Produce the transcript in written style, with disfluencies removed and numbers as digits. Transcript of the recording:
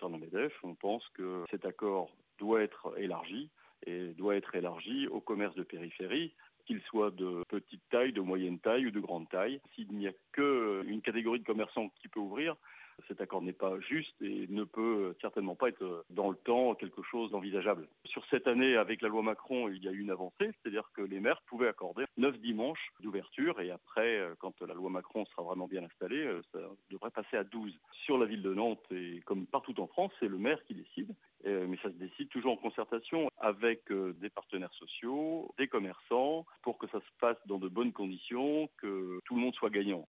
concernant MEDEF, on pense que cet accord doit être élargi et doit être élargi au commerce de périphérie, qu'il soit de petite taille, de moyenne taille ou de grande taille. S'il n'y a qu'une catégorie de commerçants qui peut ouvrir, cet accord n'est pas juste et ne peut certainement pas être dans le temps quelque chose d'envisageable. Sur cette année, avec la loi Macron, il y a eu une avancée, c'est-à-dire que les maires pouvaient accorder 9 dimanches d'ouverture et après, quand la loi Macron sera vraiment bien installée, ça devrait passer à 12. Sur la ville de Nantes et comme partout en France, c'est le maire qui décide, mais ça se décide toujours en concertation avec des partenaires sociaux, des commerçants, pour que ça se passe dans de bonnes conditions, que tout le monde soit gagnant.